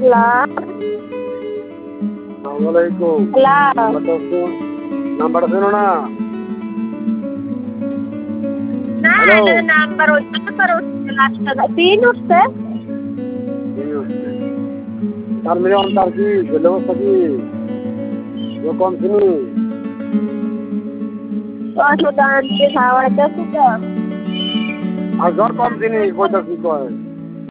আসসালামালাইকুম। নাম্বারটা শোনো না। নাম্বার তিন উঠছে। তার মানে তার কি ব্যবস্থা কি কম শুনি আর জ্বর কম চিনি কইতা কি কয়